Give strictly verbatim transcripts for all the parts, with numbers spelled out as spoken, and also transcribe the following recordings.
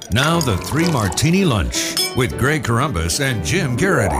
Now the Three Martini Lunch with Greg Corombos and Jim Garrity.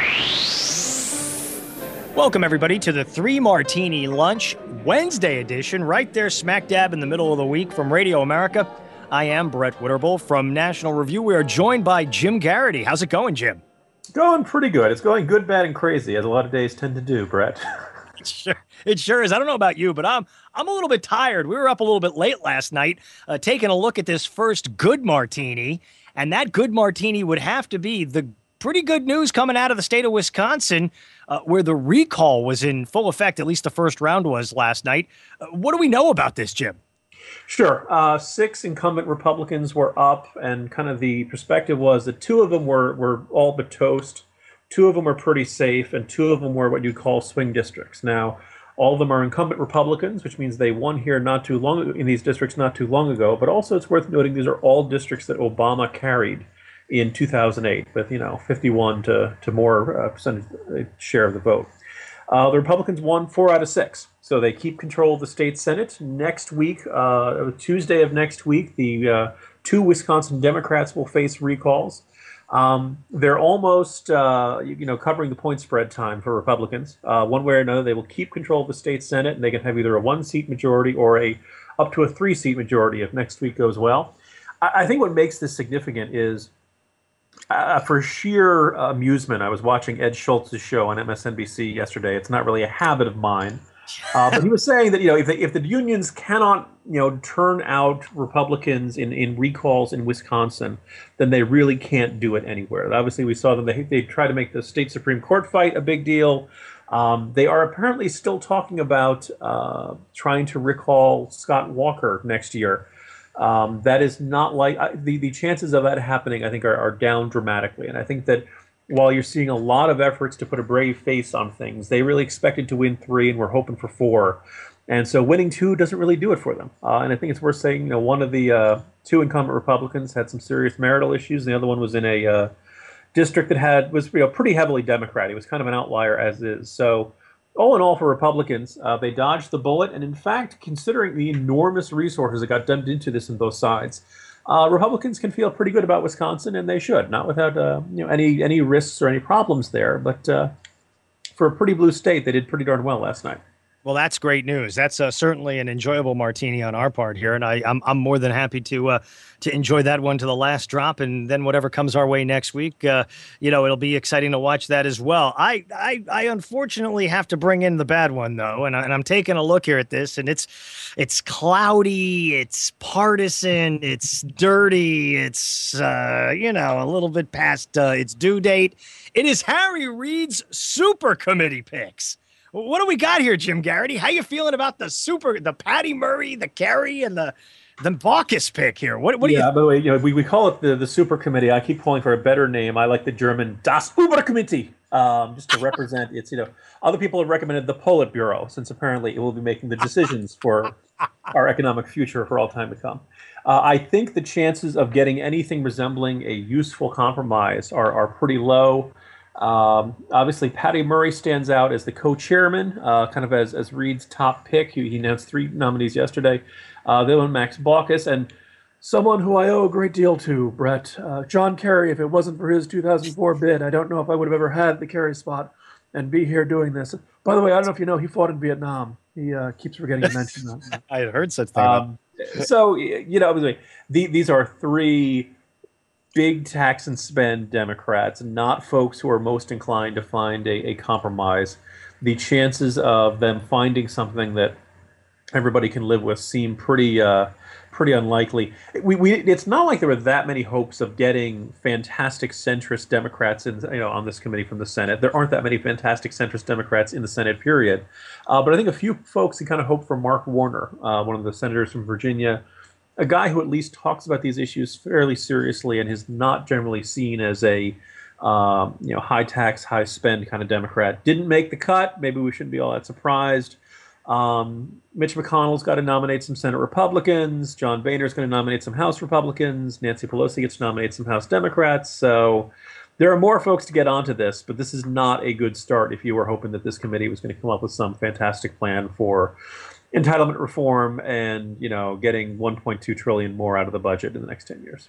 Welcome, everybody, to the Three Martini Lunch Wednesday edition, right there smack dab in the middle of the week from Radio America. I am Brett Witterbull from National Review. We are joined by Jim Garrity. How's it going, Jim? Going pretty good. It's going good, bad, and crazy, as a lot of days tend to do, Brett. It sure, it sure is. I don't know about you, but I'm I'm a little bit tired. We were up a little bit late last night, uh, taking a look at this first good martini, and that good martini would have to be the pretty good news coming out of the state of Wisconsin, uh, where the recall was in full effect, at least the first round was last night. Uh, what do we know about this, Jim? Sure. Uh, six incumbent Republicans were up, and kind of the perspective was that two of them were, were all but toast. Two of them were pretty safe, and two of them were what you'd call swing districts. Now, all of them are incumbent Republicans, which means they won here not too long in these districts not too long ago. But also, it's worth noting these are all districts that Obama carried in two thousand eight, with you know fifty-one to to more uh, percentage share of the vote. Uh, the Republicans won four out of six, so they keep control of the state Senate. Next week, uh, Tuesday of next week, the uh, two Wisconsin Democrats will face recalls. Um, they're almost, uh, you know, covering the point spread time for Republicans. Uh, one way or another, they will keep control of the state Senate, and they can have either a one-seat majority or a up to a three-seat majority if next week goes well. I, I think what makes this significant is, uh, for sheer amusement, I was watching Ed Schultz's show on M S N B C yesterday. It's not really a habit of mine. Uh, but he was saying that, you know, if, they, if the unions cannot, you know, turn out Republicans in, in recalls in Wisconsin, then they really can't do it anywhere. Obviously, we saw them. They, they try to make the state Supreme Court fight a big deal. Um, they are apparently still talking about uh, trying to recall Scott Walker next year. Um, that is not like uh, the, the chances of that happening, I think, are, are down dramatically. And I think that while you're seeing a lot of efforts to put a brave face on things, they really expected to win three and were hoping for four. And so winning two doesn't really do it for them. Uh, and I think it's worth saying, you know, one of the uh, two incumbent Republicans had some serious marital issues. And the other one was in a uh, district that had was you know, pretty heavily Democrat. He was kind of an outlier as is. So all in all, for Republicans, uh, they dodged the bullet. And in fact, considering the enormous resources that got dumped into this on both sides, Uh, Republicans can feel pretty good about Wisconsin, and they should, not without uh, you know any any risks or any problems there. But uh, for a pretty blue state, they did pretty darn well last night. Well, that's great news. That's uh, certainly an enjoyable martini on our part here, and I, I'm I'm more than happy to uh, to enjoy that one to the last drop, and then whatever comes our way next week, uh, you know, it'll be exciting to watch that as well. I I, I unfortunately have to bring in the bad one though, and, I, and I'm taking a look here at this, and it's it's cloudy, it's partisan, it's dirty, it's uh, you know a little bit past uh, its due date. It is Harry Reid's super committee picks. What do we got here, Jim Garrity? How you feeling about the super, the Patty Murray, the Kerry, and the the Baucus pick here? What, what do yeah, you? by the way, you know, we, we call it the, the super committee. I keep calling for a better name. I like the German Das Überkomitee, um, just to represent its, you know, other people have recommended the Politburo, since apparently it will be making the decisions for our economic future for all time to come. Uh, I think the chances of getting anything resembling a useful compromise are, are pretty low. Um, obviously, Patty Murray stands out as the co-chairman, uh, kind of as, as Reid's top pick. He, he announced three nominees yesterday. Uh, the other one, Max Baucus, and someone who I owe a great deal to, Brett, uh, John Kerry. If it wasn't for his two thousand four bid, I don't know if I would have ever had the Kerry spot and be here doing this. By the way, I don't know if you know, he fought in Vietnam. He uh, keeps forgetting to mention that. I had heard such thing. Um, so, you know, the, these are three big tax and spend Democrats, not folks who are most inclined to find a, a compromise. The chances of them finding something that everybody can live with seem pretty uh, pretty unlikely. We, we it's not like there were that many hopes of getting fantastic centrist Democrats in, you know, on this committee from the Senate. There aren't that many fantastic centrist Democrats in the Senate, period. Uh, but I think a few folks can kind of hope for Mark Warner, uh, one of the senators from Virginia, a guy who at least talks about these issues fairly seriously and is not generally seen as a um, you know high tax, high spend kind of Democrat. Didn't make the cut. Maybe we shouldn't be all that surprised. Um, Mitch McConnell's got to nominate some Senate Republicans. John Boehner's going to nominate some House Republicans. Nancy Pelosi gets to nominate some House Democrats. So there are more folks to get onto this, but this is not a good start if you were hoping that this committee was going to come up with some fantastic plan for entitlement reform and, you know, getting one point two trillion dollars more out of the budget in the next ten years.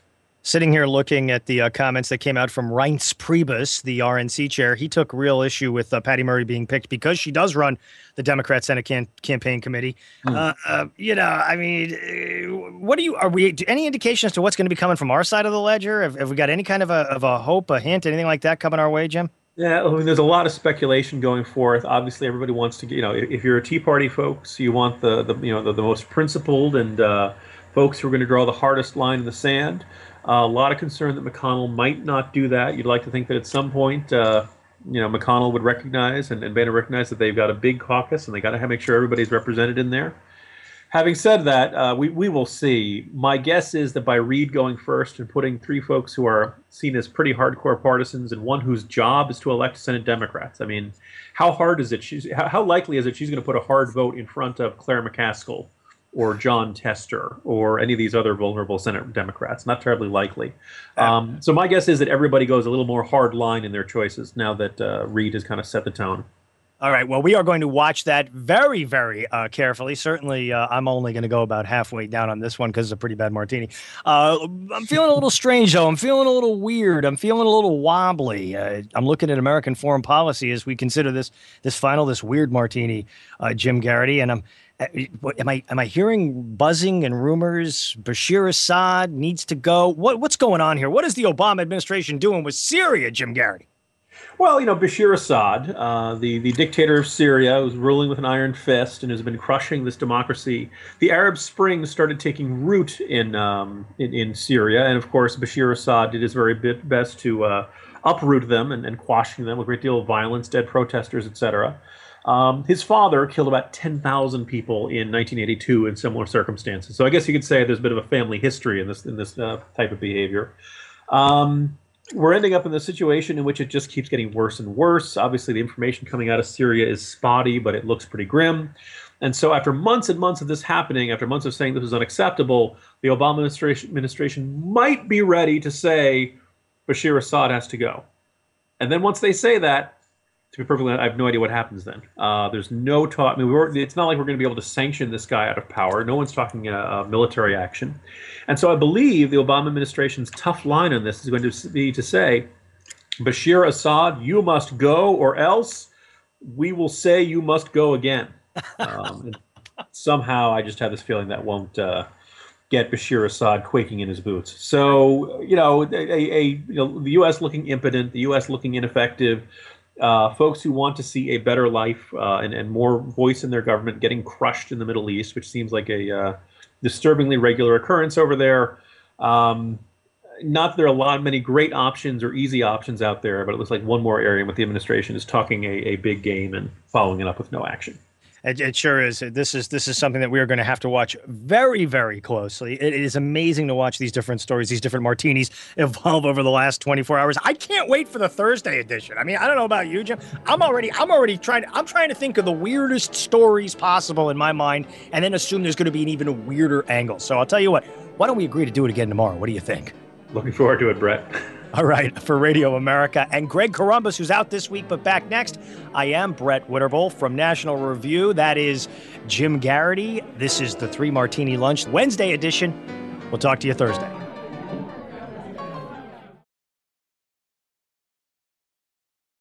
Sitting here looking at the uh, comments that came out from Reince Priebus, the R N C chair, he took real issue with uh, Patty Murray being picked because she does run the Democrat Senate can- campaign committee. Mm. Uh, uh, you know, I mean, uh, what do you are we any indication as to what's going to be coming from our side of the ledger? Have, have we got any kind of a of a hope, a hint, anything like that coming our way, Jim? Yeah, I mean, there's a lot of speculation going forth. Obviously, everybody wants to get, you know, if you're a Tea Party folks, you want the, the you know, the, the most principled and uh, folks who are going to draw the hardest line in the sand. Uh, a lot of concern that McConnell might not do that. You'd like to think that at some point, uh, you know, McConnell would recognize and, and Boehner recognize that they've got a big caucus and they got to make sure everybody's represented in there. Having said that, uh, we, we will see. My guess is that by Reid going first and putting three folks who are seen as pretty hardcore partisans and one whose job is to elect Senate Democrats. I mean, how hard is it? She's, how, how likely is it she's going to put a hard vote in front of Claire McCaskill or John Tester or any of these other vulnerable Senate Democrats? Not terribly likely. Um, so my guess is that everybody goes a little more hard line in their choices now that uh, Reid has kind of set the tone. All right. Well, we are going to watch that very, very uh, carefully. Certainly, uh, I'm only going to go about halfway down on this one because it's a pretty bad martini. Uh, I'm feeling a little strange, though. I'm feeling a little weird. I'm feeling a little wobbly. Uh, I'm looking at American foreign policy as we consider this this final, this weird martini, uh, Jim Garrity. And I'm, uh, am I am I hearing buzzing and rumors? Bashir Assad needs to go. What what's going on here? What is the Obama administration doing with Syria, Jim Garrity? Well, you know, Bashir Assad, uh, the, the dictator of Syria, who's ruling with an iron fist and has been crushing this democracy. The Arab Spring started taking root in um, in, in Syria, and of course, Bashir Assad did his very bit best to uh, uproot them and, and quashing them with a great deal of violence, dead protesters, et cetera. Um, his father killed about ten thousand people in nineteen eighty-two in similar circumstances. So I guess you could say there's a bit of a family history in this in this uh, type of behavior. Um, We're ending up in the situation in which it just keeps getting worse and worse. Obviously, the information coming out of Syria is spotty, but it looks pretty grim. And so after months and months of this happening, after months of saying this was unacceptable, the Obama administration, administration might be ready to say Bashir Assad has to go. And then once they say that, to be perfectly honest, I have no idea what happens then. Uh, there's no talk. I mean, we were, it's not like we're going to be able to sanction this guy out of power. No one's talking uh, uh, military action. And so I believe the Obama administration's tough line on this is going to be to say, Bashir Assad, you must go, or else we will say you must go again. Um, somehow I just have this feeling that won't uh, get Bashir Assad quaking in his boots. So, you know, a, a, you know, the U S looking impotent, the U S looking ineffective, Uh, folks who want to see a better life uh, and, and more voice in their government getting crushed in the Middle East, which seems like a uh, disturbingly regular occurrence over there. Um, not that there are a lot, many great options or easy options out there, but it looks like one more area with the administration is talking a, a big game and following it up with no action. It, it sure is. This is this is something that we are going to have to watch very, very closely. It, it is amazing to watch these different stories, these different martinis evolve over the last twenty-four hours. I can't wait for the Thursday edition. I mean, I don't know about you, Jim. I'm already, I'm already trying. To, I'm trying to think of the weirdest stories possible in my mind, and then assume there's going to be an even weirder angle. So I'll tell you what. Why don't we agree to do it again tomorrow? What do you think? Looking forward to it, Brett. All right, for Radio America and Greg Corombos, who's out this week but back next, I am Brett Winterble from National Review. That is Jim Garrity. This is the Three Martini Lunch Wednesday edition. We'll talk to you Thursday.